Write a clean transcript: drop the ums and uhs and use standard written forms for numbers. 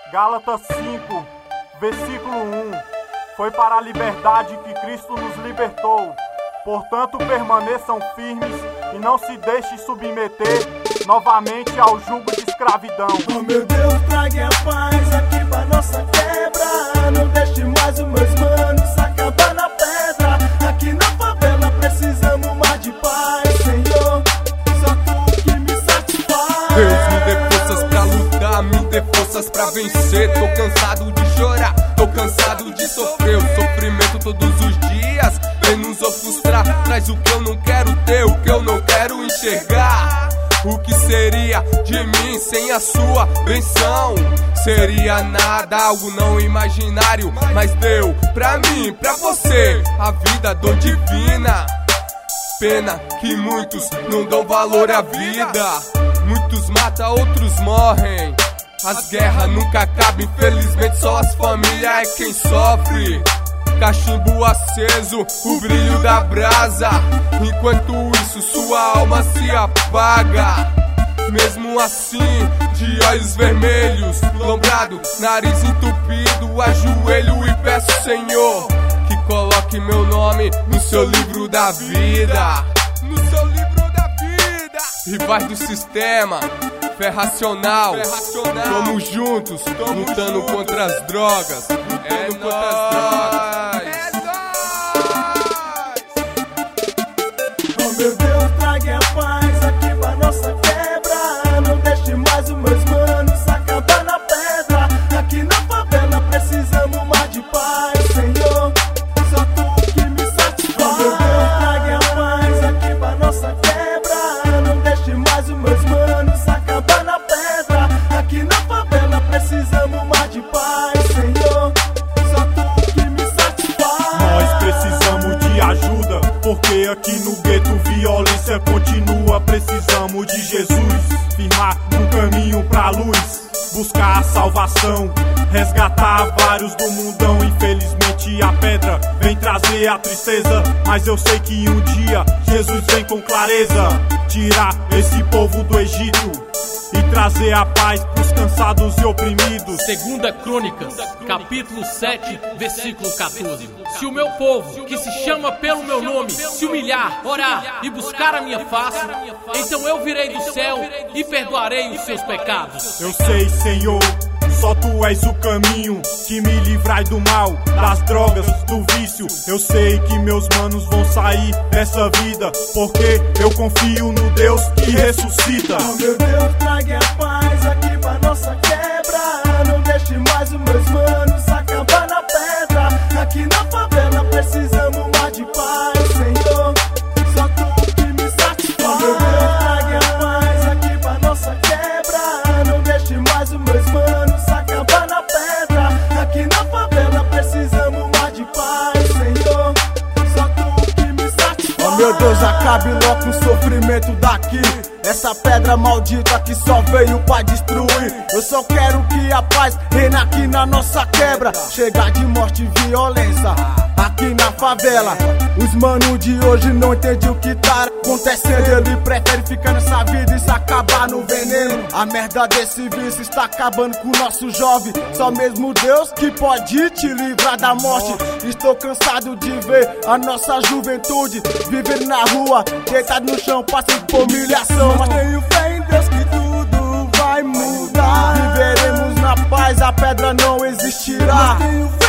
Gálatas 5, versículo 1. Foi para a liberdade que Cristo nos libertou. Portanto, permaneçam firmes e não se deixem submeter novamente ao jugo de escravidão. Oh meu Deus, traga a paz aqui pra nossa quebra. Não deixe mais os meus manos acabar na pedra. Aqui na favela precisamos mais de paz, Senhor. Só tu que me satisfaz. Deus, me dê forças pra lutar, me dê forças pra vencer. Tô cansado de chorar, tô cansado de sofrer. O sofrimento todos os dias vem nos ofuscar. Traz o que eu não quero ter, o que eu não quero enxergar. O que seria de mim sem a sua benção? Seria nada, algo não imaginário, mas deu pra mim, pra você, a vida dor divina. Pena que muitos não dão valor à vida. Muitos matam, outros morrem. As guerras nunca acabam, infelizmente só as famílias é quem sofre. Cachimbo aceso, o brilho da brasa. Enquanto isso sua alma se apaga. Mesmo assim, de olhos vermelhos, lombrado, nariz entupido, ajoelho e peço, Senhor, que coloque meu nome no seu livro da vida. No seu livro da vida. Rivais do sistema, fé racional, tamo juntos, lutando contra as drogas. Lutando contra as drogas. Oh meu Deus, traga a paz aqui pra nossa quebra. Não deixe mais os meus manos acabar na pedra. Aqui na favela precisamos mais de paz, Senhor. Só tu que me satisfaz. Oh meu Deus, traga a paz aqui pra nossa quebra. Não deixe mais os meus manos acabar na pedra. Aqui na favela precisamos mais de paz, Senhor. Só tu que me satisfaz. Nós precisamos de ajuda, porque aqui no gueto violência continua. Precisamos de Jesus, firmar um caminho pra luz, buscar a salvação, resgatar vários do mundão. Infelizmente a pedra vem trazer a tristeza, mas eu sei que um dia Jesus vem com clareza tirar esse povo do Egito e trazer a paz pros cansados e oprimidos. 2 Crônicas, capítulo 7, versículo 14. Se o meu povo, que se chama pelo meu nome, se humilhar, orar e buscar a minha face, então eu virei do céu e perdoarei os seus pecados. Eu sei, Senhor, só tu és o caminho que me livrai do mal, das drogas, do vício. Eu sei que meus manos vão sair dessa vida, porque eu confio no Deus que ressuscita. Oh meu Deus, traga a paz aqui pra nossa quebra. Não deixe mais os meus manos acabar na pedra. Aqui na favela precisamos mais de paz, Senhor. Só tu que me satisfaz. Oh meu Deus, traga a paz aqui pra nossa quebra. Não deixe mais os meus manos acabar na pedra. Aqui na favela precisamos mais de paz, Senhor. Só tu que me satisfaz. Oh meu Deus, acabe logo o sofrimento daqui. Essa pedra maldita que só veio pra destruir. Eu só quero que a paz reina aqui na nossa quebra. Chega de morte e violência aqui na favela. Os manos de hoje não entendem o que tá acontecendo. Ele prefere ficar nessa vida e se acabar no veneno. A merda desse vício está acabando com o nosso jovem. Só mesmo Deus que pode te livrar da morte. Estou cansado de ver a nossa juventude vivendo na rua, deitado no chão, passando por humilhação. Mas tenho fé em Deus que tudo vai mudar. Viveremos na paz, a pedra não existirá. Mas tenho fé